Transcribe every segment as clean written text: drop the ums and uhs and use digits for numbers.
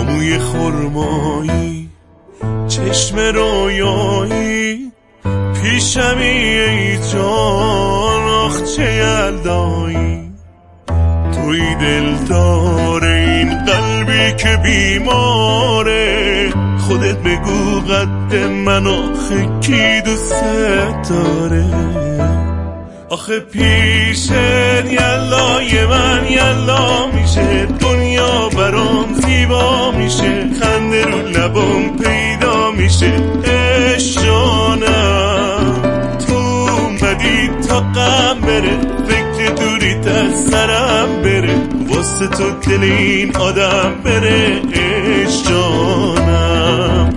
با موی خرمایی، چشم رویایی، پیشمی ای جان، آخ چه یلدایی. توی دلدار این قلبی که بیماره، خودت بگو قد من آخه کی دوست داره. آخه پیشت یلای من یلا میشه، دنیا برام زیبا میشه، خنده رو لبام پیدا میشه. عشق جانم تو اومدی تا غم بره، فکر دوریت از سرم بره، واسه تو دل این آدم بره. عشق جانم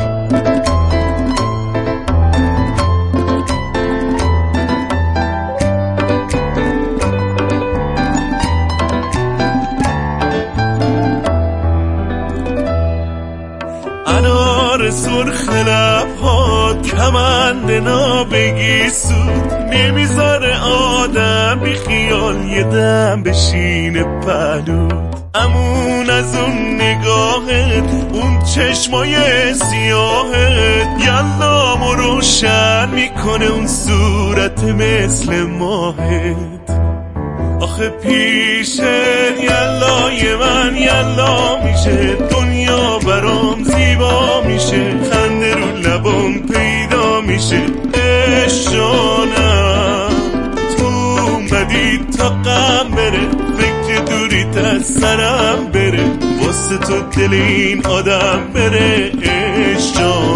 انار سرخ لب‌هات کمند نابگی سود، نمیذاره آدم بی خیال یه دم بشینه پهلود. امون از اون نگاهت، اون چشمای سیاهت، یلامو روشن میکنه اون صورت مثل ماهت. آخه پیشت یلای من یلا میشه، دنیا برام زیبا میشه، خنده رو لبام پیدا میشه. عشق جانم تو اومدی تا غم بره، فکر دوریت از سرم بره، واسه تو دل این آدم بره. عشق جانم